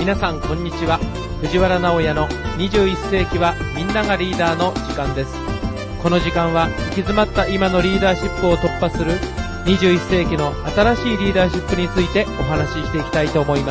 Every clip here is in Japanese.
皆さんこんにちは。藤原直也の21世紀はみんながリーダーの時間です。この時間は行き詰まった今のリーダーシップを突破する21世紀の新しいリーダーシップについてお話ししていきたいと思います。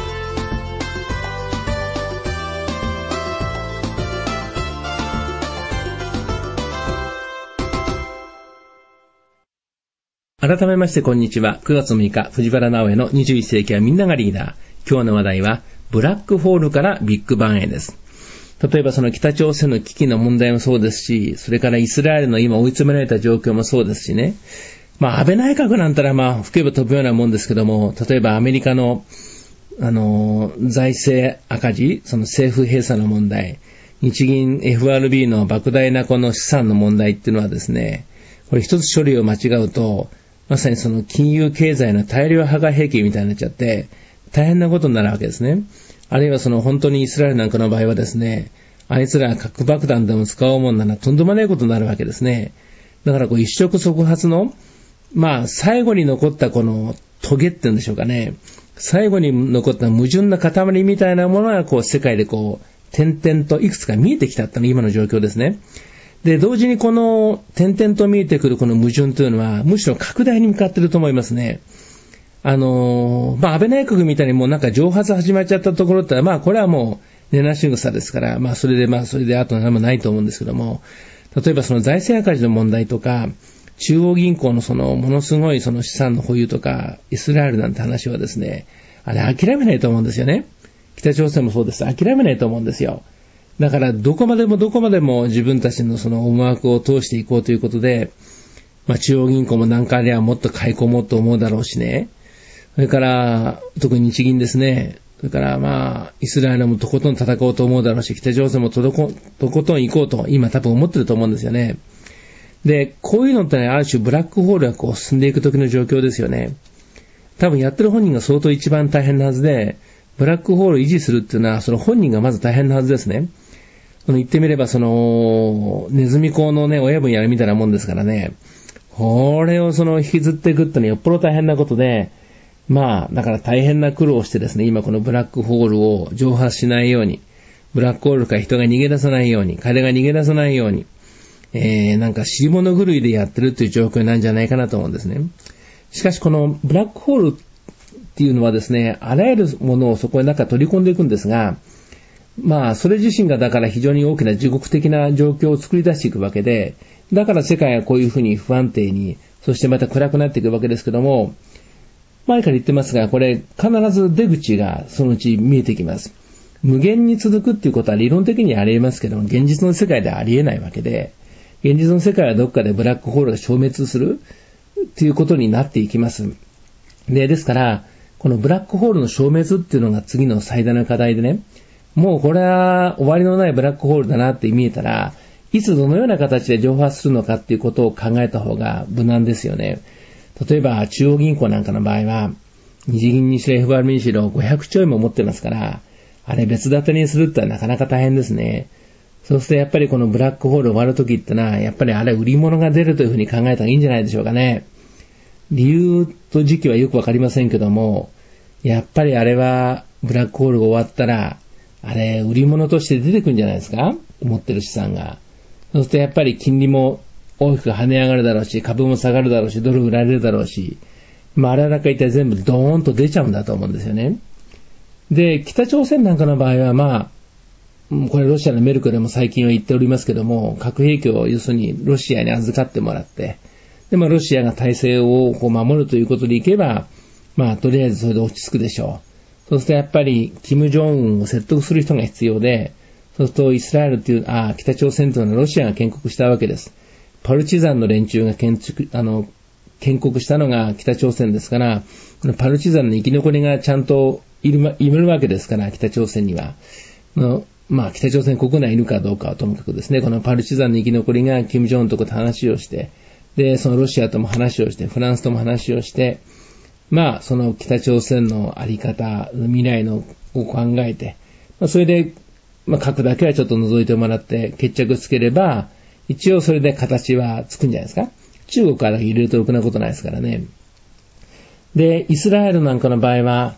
改めましてこんにちは。9月6日、藤原直也の21世紀はみんながリーダー。今日の話題は、ブラックホールからビッグバンへです。例えばその北朝鮮の危機の問題もそうですし、それからイスラエルの今追い詰められた状況もそうですしね。安倍内閣なんたら吹けば飛ぶようなもんですけども、例えばアメリカの、財政赤字、その政府閉鎖の問題、日銀 FRB の莫大なこの資産の問題っていうのはですね、これ一つ処理を間違うと、まさにその金融経済の大量破壊兵器みたいになっちゃって、大変なことになるわけですね。あるいはその本当にイスラエルなんかの場合はですね、あいつら核爆弾でも使おうもんならとんでもないことになるわけですね。だから一触即発の、最後に残ったこのトゲっていうんでしょうかね。最後に残った矛盾な塊みたいなものが世界で点々といくつか見えてきたっていうのが今の状況ですね。で、同時にこの点々と見えてくるこの矛盾というのはむしろ拡大に向かっていると思いますね。安倍内閣みたいにもう蒸発始まっちゃったところってこれはもう根なし草ですから、それであと何もないと思うんですけども、例えばその財政赤字の問題とか、中央銀行のものすごい資産の保有とか、イスラエルなんて話はですね、あれ諦めないと思うんですよね。北朝鮮もそうです。諦めないと思うんですよ。だからどこまでも自分たちの思惑を通していこうということで、中央銀行も何かあれはもっと買い込もうと思うだろうしね。それから特に日銀ですね。それからイスラエルもとことん戦おうと思うだろうし、北朝鮮もとことん行こうと今多分思ってると思うんですよね。で、こういうのってある種ブラックホールが進んでいく時の状況ですよね。多分やってる本人が相当一番大変なはずで、ブラックホールを維持するっていうのはその本人がまず大変なはずですね。言ってみればネズミ講のね、親分やるみたいなもんですからね。これを引きずっていくってのはよっぽど大変なことで、だから大変な苦労をしてですね、今このブラックホールを蒸発しないように、ブラックホールから人が逃げ出さないように、彼が逃げ出さないように、尻物狂いでやってるっていう状況なんじゃないかなと思うんですね。しかしこのブラックホールっていうのはですね、あらゆるものをそこへ取り込んでいくんですが、それ自身がだから非常に大きな地獄的な状況を作り出していくわけで、だから世界はこういうふうに不安定に、そしてまた暗くなっていくわけですけども、前から言ってますが、これ必ず出口がそのうち見えてきます。無限に続くっていうことは理論的にはあり得ますけども、現実の世界ではあり得ないわけで、現実の世界はどっかでブラックホールが消滅するっていうことになっていきます。ですから、このブラックホールの消滅っていうのが次の最大の課題でね、もうこれは終わりのないブラックホールだなって見えたら、いつどのような形で蒸発するのかっていうことを考えた方が無難ですよね。例えば中央銀行なんかの場合は、日銀にしろ FRB にしろ500兆円も持ってますから、あれ別立てにするってのはなかなか大変ですね。そうするとやっぱりこのブラックホール終わるときってのは、やっぱりあれ売り物が出るというふうに考えた方がいいんじゃないでしょうかね。理由と時期はよくわかりませんけども、やっぱりあれはブラックホールが終わったら、あれ売り物として出てくるんじゃないですか、持ってる資産が。そうするとやっぱり金利も大きく跳ね上がるだろうし、株も下がるだろうし、ドル売られるだろうし、あれだけ一体全部ドーンと出ちゃうんだと思うんですよね。で、北朝鮮なんかの場合はこれロシアのメルクルも最近は言っておりますけども、核兵器を要するにロシアに預かってもらって、でロシアが体制を守るということでいけば、とりあえずそれで落ち着くでしょう。そうするとやっぱりキム・ジョンウンを説得する人が必要で、そうするとイスラエルっていう北朝鮮というのはロシアが建国したわけです。パルチザンの連中が建国したのが北朝鮮ですから、パルチザンの生き残りがちゃんといるわけですから、北朝鮮には。北朝鮮国内いるかどうかはともかくですね、このパルチザンの生き残りがキム・ジョンウンとと話をして、で、そのロシアとも話をして、フランスとも話をして、その北朝鮮のあり方、未来のを考えて、それで、核だけはちょっと除いてもらって決着つければ、一応それで形はつくんじゃないですか。中国から入れるとろくなことないですからね。で、イスラエルなんかの場合は、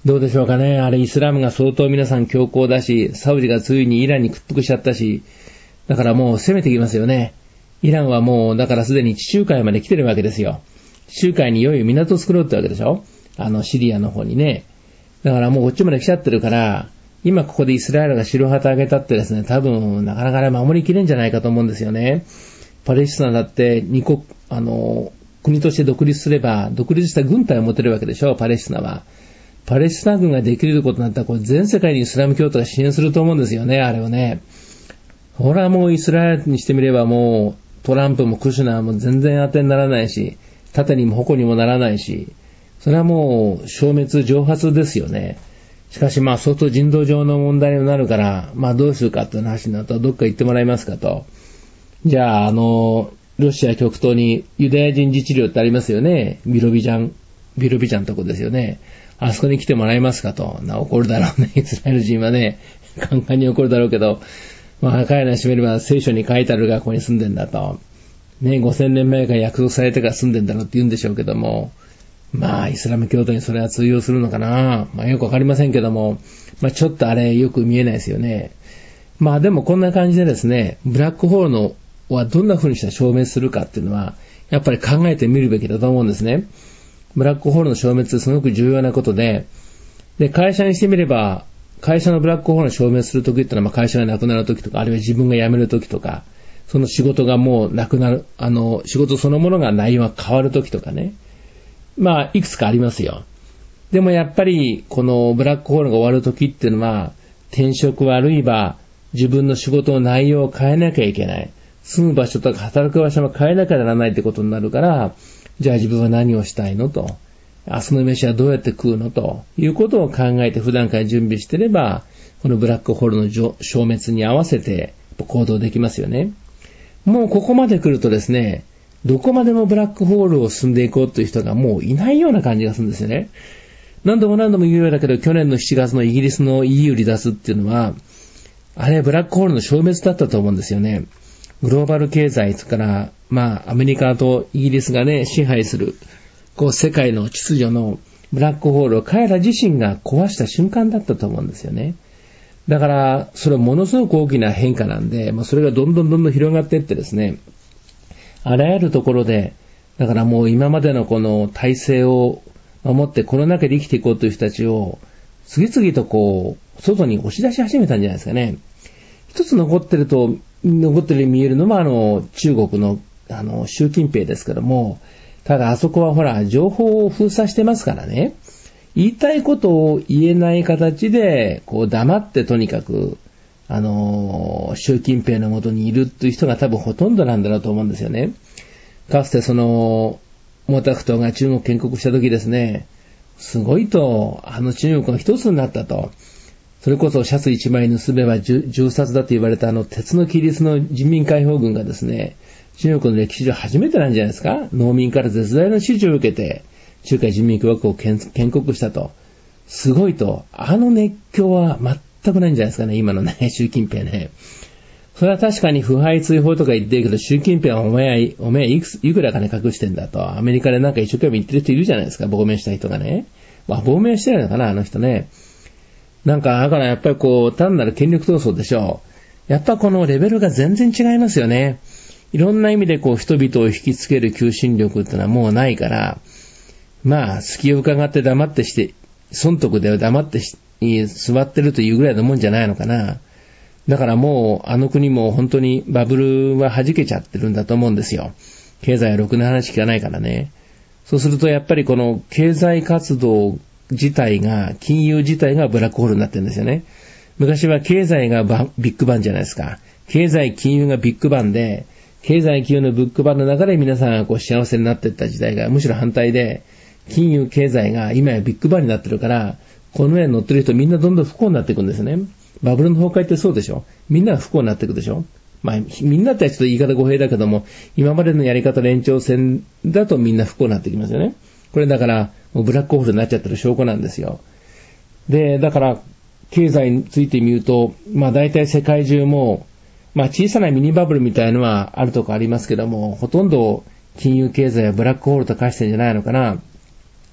どうでしょうかね。あれイスラムが相当皆さん強硬だし、サウジがついにイランに屈服しちゃったし、だからもう攻めてきますよね。イランはもうだからすでに地中海まで来てるわけですよ。地中海にいよいよ港を作ろうってわけでしょ。シリアの方にね。だからもうこっちまで来ちゃってるから、今ここでイスラエルが白旗上げたってですね、多分なかなか守りきれんじゃないかと思うんですよね。パレスチナだって国として独立すれば、独立した軍隊を持てるわけでしょ、パレスチナは。パレスチナ軍ができることになったら、これ全世界にイスラム教徒が支援すると思うんですよね、あれをね。ほらもうイスラエルにしてみればもう、トランプもクシュナーも全然当てにならないし、盾にも矛にもならないし、それはもう消滅蒸発ですよね。しかし相当人道上の問題になるから、どうするかっていう話になると、どっか行ってもらえますかと。じゃあ、ロシア極東にユダヤ人自治領ってありますよね。ビロビジャンのとこですよね。あそこに来てもらえますかと。怒るだろうね。イスラエル人はね、カンカンに怒るだろうけど、彼らにしてみれば聖書に書いてある学校に住んでんだと。ね、5000年前から約束されてから住んでんだろうって言うんでしょうけども、イスラム教徒にそれは通用するのかな。よくわかりませんけども、ちょっとあれよく見えないですよね。でもこんな感じでですね、ブラックホールはどんな風にして消滅するかっていうのは、やっぱり考えてみるべきだと思うんですね。ブラックホールの消滅ってすごく重要なことで、会社にしてみれば、会社のブラックホールを消滅するときってのは、会社がなくなるときとか、あるいは自分が辞めるときとか、その仕事がもうなくなる、仕事そのものが内容が変わるときとかね。いくつかありますよ。でもやっぱり、このブラックホールが終わるときっていうのは、転職あるいは自分の仕事の内容を変えなきゃいけない。住む場所とか働く場所も変えなきゃならないってことになるから、じゃあ自分は何をしたいのと。明日の飯はどうやって食うのということを考えて普段から準備してれば、このブラックホールの消滅に合わせて行動できますよね。もうここまで来るとですね、どこまでもブラックホールを進んでいこうという人がもういないような感じがするんですよね。何度も言うようだけど、去年の7月のイギリスの EU 離脱っていうのは、あれブラックホールの消滅だったと思うんですよね。グローバル経済からアメリカとイギリスがね支配する世界の秩序のブラックホールを彼ら自身が壊した瞬間だったと思うんですよね。だからそれはものすごく大きな変化なんで、それがどんどん広がっていってですね、あらゆるところで、だからもう今までのこの体制を守ってこの中で生きていこうという人たちを次々と外に押し出し始めたんじゃないですかね。一つ残ってるように見えるのは中国の習近平ですけども、ただあそこはほら情報を封鎖してますからね、言いたいことを言えない形で黙ってとにかく習近平の元にいるっていう人が多分ほとんどなんだろうと思うんですよね。かつて毛沢東が中国建国した時ですね、すごいと中国が一つになったと。それこそシャツ一枚盗めば銃殺だと言われた鉄の規律の人民解放軍がですね、中国の歴史上初めてなんじゃないですか。農民から絶大な支持を受けて中華人民共和国を建国したと。すごいと。熱狂は全くないんじゃないですかね、今のね、習近平ね。それは確かに腐敗追放とか言ってるけど、習近平はお前いくら金隠してんだと。アメリカでなんか一生懸命言ってる人いるじゃないですか、亡命した人がね。亡命してるのかな、あの人ね。だからやっぱり単なる権力闘争でしょう。やっぱこのレベルが全然違いますよね。いろんな意味で人々を引きつける求心力ってのはもうないから、隙を伺って黙ってして、損得で黙って座ってるというぐらいのもんじゃないのかな。だからもう国も本当にバブルは弾けちゃってるんだと思うんですよ。経済はろくな話聞かないからね。そうするとやっぱりこの経済活動自体が、金融自体がブラックホールになってるんですよね。昔は経済がビッグバンじゃないですか。経済金融がビッグバンで、経済金融のビッグバンの中で皆さんが幸せになっていった時代がむしろ反対で、金融経済が今やビッグバンになってるから、この上に乗ってる人みんなどんどん不幸になっていくんですね。バブルの崩壊ってそうでしょ。みんなが不幸になっていくでしょ。みんなってちょっと言い方語弊だけども、今までのやり方の延長線だとみんな不幸になってきますよね。これだからもうブラックホールになっちゃってる証拠なんですよ。で、だから経済について見ると、大体世界中も小さなミニバブルみたいのはあるとこありますけども、ほとんど金融経済はブラックホールと化してんじゃないのかな。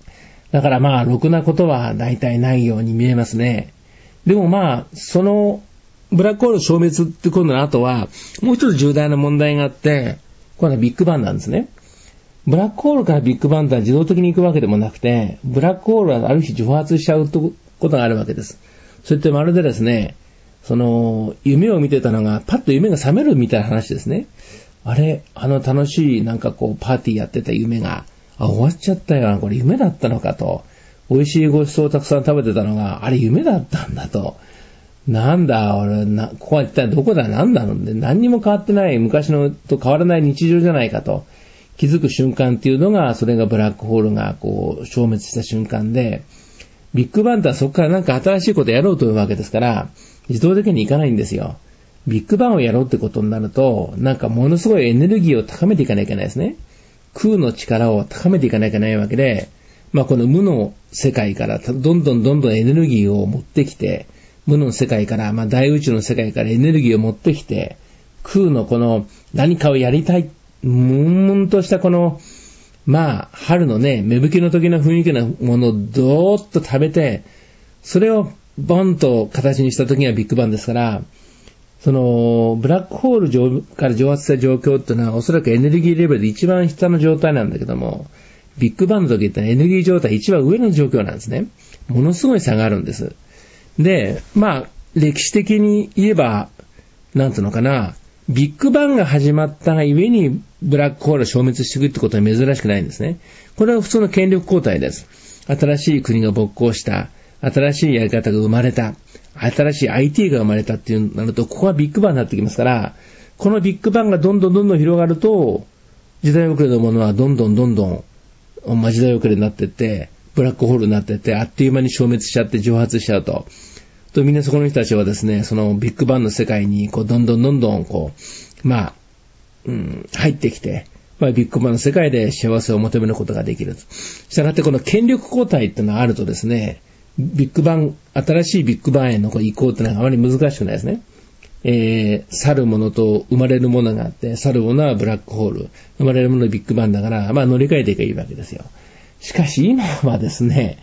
だからまあ、ろくなことは大体ないように見えますね。でもまあ、その、ブラックホール消滅ってことの後は、もう一つ重大な問題があって、これはビッグバンなんですね。ブラックホールからビッグバンとは自動的に行くわけでもなくて、ブラックホールはある日蒸発しちゃうことがあるわけです。それってまるでですね、夢を見てたのが、パッと夢が覚めるみたいな話ですね。あれ、楽しいパーティーやってた夢が、終わっちゃったよ、これ夢だったのかと。美味しいごちそうをたくさん食べてたのが、あれ夢だったんだと。なんだ、ここは一体どこだ、なんだので、何にも変わってない、昔のと変わらない日常じゃないかと。気づく瞬間っていうのが、それがブラックホールが消滅した瞬間で、ビッグバンとはそこから新しいことをやろうというわけですから、自動的にいかないんですよ。ビッグバンをやろうってことになると、ものすごいエネルギーを高めていかなきゃいけないですね。空の力を高めていかなきゃいけないわけで、この無の世界からどんどんエネルギーを持ってきて、無の世界から、大宇宙の世界からエネルギーを持ってきて、空の何かをやりたい、悶々とした春のね、芽吹きの時の雰囲気のものをどーっと食べて、それをボンと形にした時がビッグバンですから、ブラックホールから蒸発した状況っていうのは、おそらくエネルギーレベルで一番下の状態なんだけども、ビッグバンの時ってエネルギー状態一番上の状況なんですね。ものすごい差があるんです。で、歴史的に言えば、ビッグバンが始まったがゆえに、ブラックホールを消滅していくってことは珍しくないんですね。これは普通の権力交代です。新しい国が勃興した。新しいやり方が生まれた。新しい IT が生まれたっていうなると、ここはビッグバンになってきますから、このビッグバンがどんどん広がると、時代遅れのものはどんどん時代遅れになっていって、ブラックホールになっていって、あっという間に消滅しちゃって蒸発しちゃうと。みんなそこの人たちはですね、そのビッグバンの世界にどんどん入ってきて、ビッグバンの世界で幸せを求めることができる。したがってこの権力交代っていうのがあるとですね、新しいビッグバンへの移行っていうのはあまり難しくないですね。去るものと生まれるものがあって、去るものはブラックホール、生まれるものはビッグバンだから、乗り換えていけばいいわけですよ。しかし今はですね、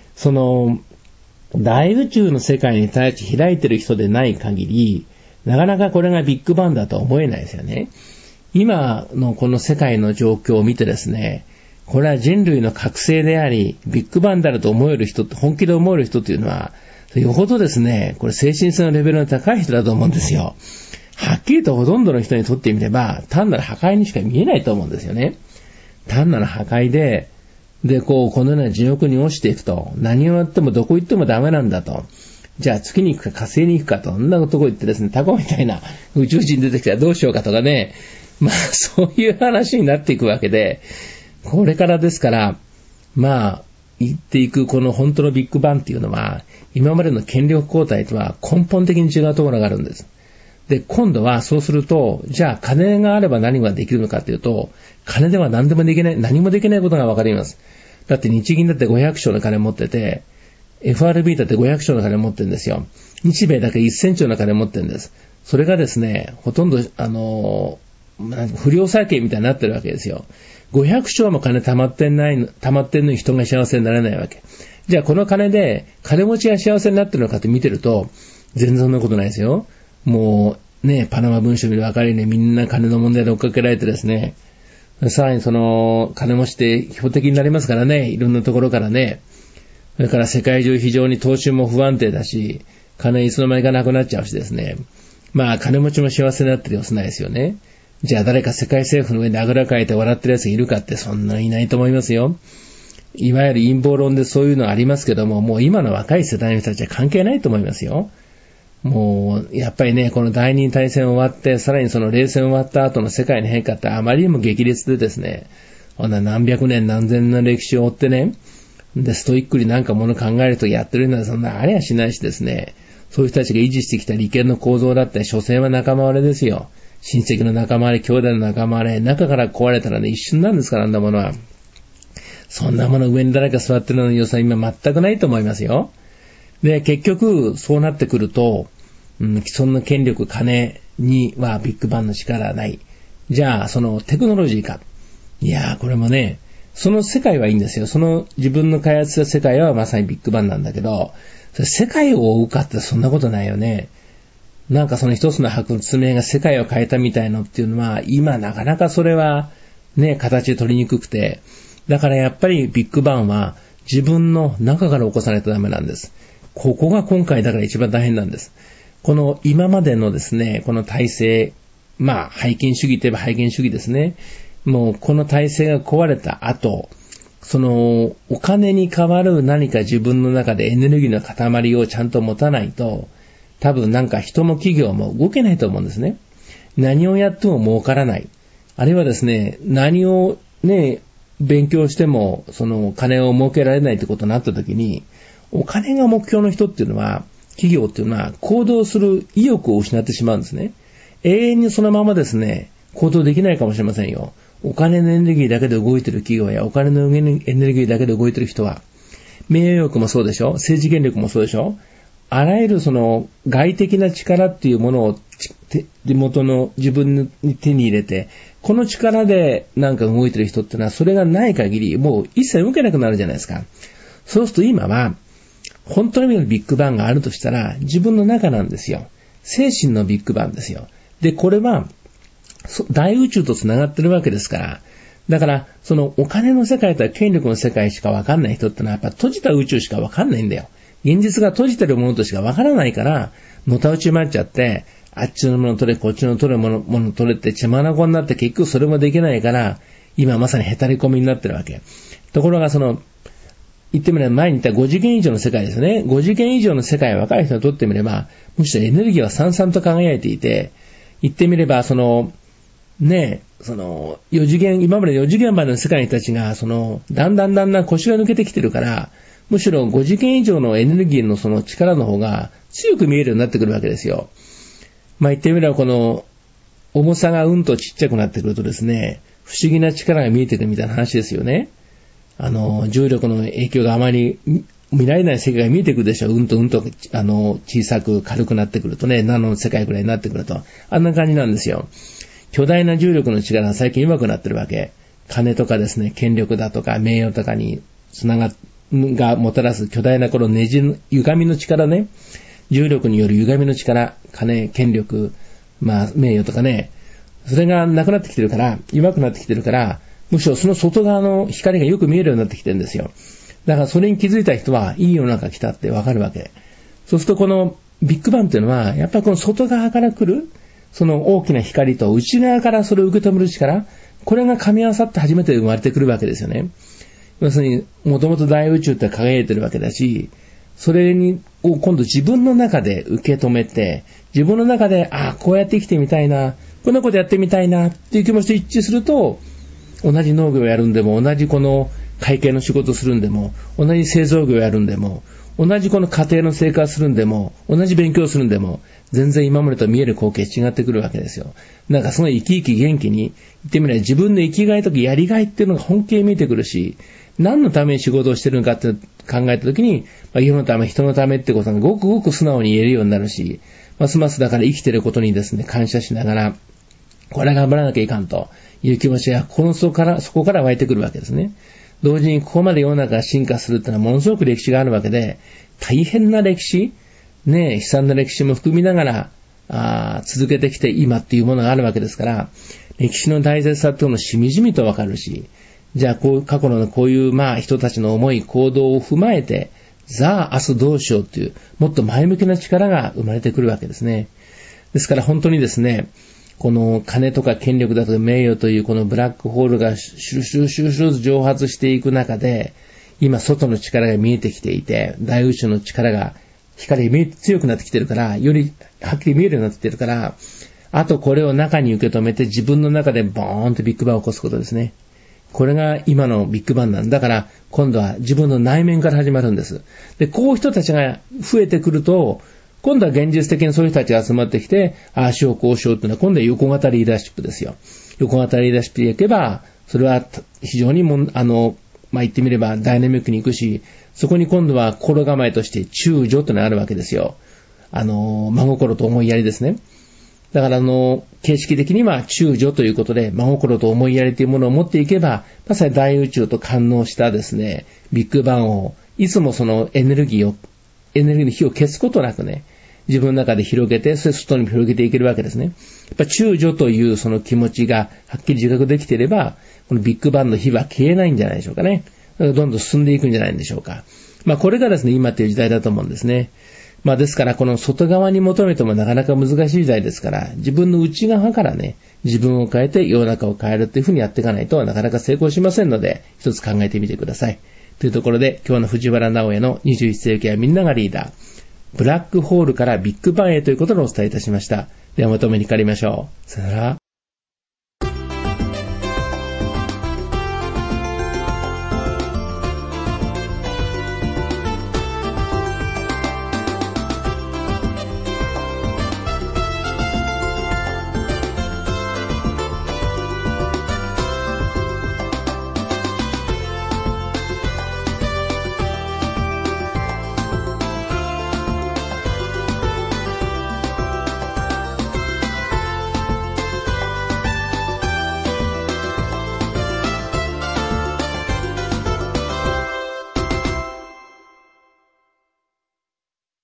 大宇宙の世界に対して開いてる人でない限り、なかなかこれがビッグバンだとは思えないですよね。今のこの世界の状況を見てですね、これは人類の覚醒であり、ビッグバンであると思える人、本気で思える人というのは、よほどですね、これ精神性のレベルの高い人だと思うんですよ。はっきりとほとんどの人にとってみれば、単なる破壊にしか見えないと思うんですよね。単なる破壊で、このような地獄に落ちていくと、何をやってもどこ行ってもダメなんだと。じゃあ月に行くか火星に行くかと、そんなとこ行ってですね、タコみたいな宇宙人出てきたらどうしようかとかね、そういう話になっていくわけで、これからですから、言っていくこの本当のビッグバンっていうのは、今までの権力交代とは根本的に違うところがあるんです。で、今度はそうすると、じゃあ金があれば何ができるのかというと、金では何でもできない、何もできないことがわかります。だって日銀だって500兆の金持ってて、FRB だって500兆の金持ってるんですよ。日米だけ1000兆の金持ってるんです。それがですね、ほとんど、不良債権みたいになってるわけですよ。500兆も金溜まってんのに人が幸せになれないわけ。じゃあこの金で、金持ちが幸せになってるのかって見てると、全然そんなことないですよ。もう、ね、パナマ文書見る分かりね、みんな金の問題で追っかけられてですね、さらに金持ちって標的になりますからね、いろんなところからね。それから世界中非常に投資も不安定だし、金いつの間にかなくなっちゃうしですね。金持ちも幸せになってる様子ないですよね。じゃあ誰か世界政府の上であぐらかいて笑ってる奴がいるかってそんなにいないと思いますよ。いわゆる陰謀論でそういうのありますけども、もう今の若い世代の人たちは関係ないと思いますよ。もう、やっぱりね、この第二次大戦終わって、さらにその冷戦終わった後の世界の変化ってあまりにも激烈でですね、何百年何千年の歴史を追ってね、で、ストイックになんかもの考えるとやってるのはそんなありゃしないしですね、そういう人たちが維持してきた利権の構造だって、所詮は仲間割れですよ。親戚の仲間割れ、兄弟の仲間割れ、中から壊れたらね、一瞬なんですから、あんなものは。そんなもの上に誰か座ってるのの良さは今全くないと思いますよ。で、結局、そうなってくると、既存の権力、金にはビッグバンの力はない。じゃあ、そのテクノロジーか。いやー、これもね、 その世界はいいんですよ。その自分の開発した世界はまさにビッグバンなんだけど、それ世界を追うかってそんなことないよね。なんかその一つの発明が世界を変えたみたいのっていうのは、今なかなかそれはね、形で取りにくくて、だからやっぱりビッグバンは自分の中から起こさないとダメなんです。ここが今回だから一番大変なんです。この今までのですね、この体制、拝金主義といえば拝金主義ですね。もうこの体制が壊れた後、そのお金に代わる何か自分の中でエネルギーの塊をちゃんと持たないと、多分なんか人も企業も動けないと思うんですね。何をやっても儲からない。あるいはですね、何をね、勉強してもその金を儲けられないってことになった時に、お金が目標の人っていうのは、企業っていうのは行動する意欲を失ってしまうんですね。永遠にそのままですね、行動できないかもしれませんよ。お金のエネルギーだけで動いている企業やお金のエネルギーだけで動いている人は、名誉欲もそうでしょ、政治権力もそうでしょ、あらゆるその外的な力っていうものを地元の自分に手に入れて、この力でなんか動いている人っていうのはそれがない限りもう一切動けなくなるじゃないですか。そうすると今は本当の意味のビッグバンがあるとしたら自分の中なんですよ。精神のビッグバンですよ。で、これは大宇宙とつながってるわけですから、だからそのお金の世界と権力の世界しか分かんない人ってのはやっぱ閉じた宇宙しか分かんないんだよ。現実が閉じてるものとしか分からないから、のたうち回っちゃって、あっちのもの取れ、こっちの取れもの取れって血眼になって結局それもできないから、今まさにへたり込みになってるわけ。ところが言ってみれば前に言った5次元以上の世界ですね。5次元以上の世界を若い人にとってみれば、むしろエネルギーはさんさんと輝いていて、言ってみれば4次元、今まで4次元までの世界の人たちが、だんだん腰が抜けてきてるから、むしろ5次元以上のエネルギーのその力の方が強く見えるようになってくるわけですよ。言ってみればこの重さがうんとちっちゃくなってくるとですね、不思議な力が見えてくるみたいな話ですよね。重力の影響があまり見られない世界が見えてくるでしょ。うんと小さく軽くなってくるとね、ナノの世界ぐらいになってくると。あんな感じなんですよ。巨大な重力の力が最近弱くなってるわけ。金とかですね、権力だとか名誉とかにがもたらす巨大なこの歪みの力ね、重力による歪みの力、金、権力、名誉とかね、それがなくなってきてるから、弱くなってきてるから、むしろその外側の光がよく見えるようになってきてるんですよ。だからそれに気づいた人はいい世の中来たってわかるわけ。そうするとこのビッグバンっていうのは、やっぱりこの外側から来る、その大きな光と内側からそれを受け止める力、これが噛み合わさって初めて生まれてくるわけですよね。要するに、もともと大宇宙って輝いてるわけだし、それを今度自分の中で受け止めて、自分の中で、こうやって生きてみたいな、こんなことやってみたいなっていう気持ちと一致すると、同じ農業をやるんでも、同じこの会計の仕事するんでも、同じ製造業をやるんでも、同じこの家庭の生活するんでも、同じ勉強するんでも、全然今までと見える光景違ってくるわけですよ。なんかその生き生き元気に、言ってみれば自分の生きがいとかやりがいっていうのが本気に見えてくるし、何のために仕事をしてるのかって考えたときに、世のため、人のためってことがごくごく素直に言えるようになるし、ますますだから生きてることにですね、感謝しながら、これ頑張らなきゃいかんという気持ちがそこから湧いてくるわけですね。同時にここまで世の中が進化するってのはものすごく歴史があるわけで、大変な歴史、悲惨な歴史も含みながら、続けてきて今っていうものがあるわけですから、歴史の大切さっていうのをしみじみとわかるし、じゃあ過去のこういう人たちの思い、行動を踏まえて、明日どうしようっていう、もっと前向きな力が生まれてくるわけですね。ですから本当にですね、この金とか権力だとか名誉というこのブラックホールがシュルシュル蒸発していく中で、今外の力が見えてきていて、大宇宙の力が、光が強くなってきてるから、よりはっきり見えるようになってきてるから、あとこれを中に受け止めて自分の中でボーンとビッグバンを起こすことですね。これが今のビッグバンなんだから、今度は自分の内面から始まるんです。で、こういう人たちが増えてくると、今度は現実的にそういう人たちが集まってきて、しようこうしようっていうのは今度は横型リーダーシップですよ。横型リーダーシップでいけば、それは非常に言ってみればダイナミックにいくし、そこに今度は心構えとして中助というのがあるわけですよ。真心と思いやりですね。 だから形式的には中女ということで、真心と思いやりというものを持っていけば、まさに大宇宙と感応したですね、ビッグバンを、いつもそのエネルギーの火を消すことなくね、自分の中で広げて、そして外に広げていけるわけですね。やっぱ中女というその気持ちがはっきり自覚できていれば、このビッグバンの火は消えないんじゃないでしょうかね。どんどん進んでいくんじゃないんでしょうか。これがですね、今という時代だと思うんですね。ですからこの外側に求めてもなかなか難しい時代ですから、自分の内側からね、自分を変えて世の中を変えるというふうにやっていかないとなかなか成功しませんので、一つ考えてみてください。というところで、今日の藤原直哉の21世紀はみんながリーダー、ブラックホールからビッグバンへということをお伝えいたしました。ではまとめにかかりましょう。さよなら。